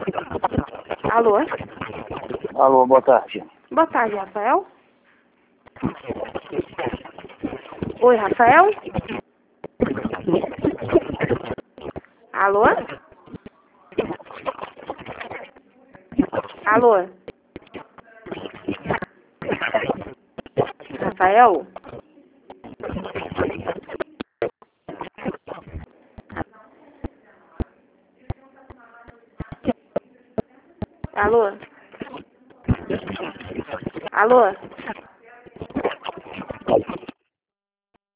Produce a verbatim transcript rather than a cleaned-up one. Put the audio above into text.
Alô? Alô, boa tarde. Boa tarde, Rafael. Oi, Rafael? Alô? Alô? Rafael? Alô? Alô?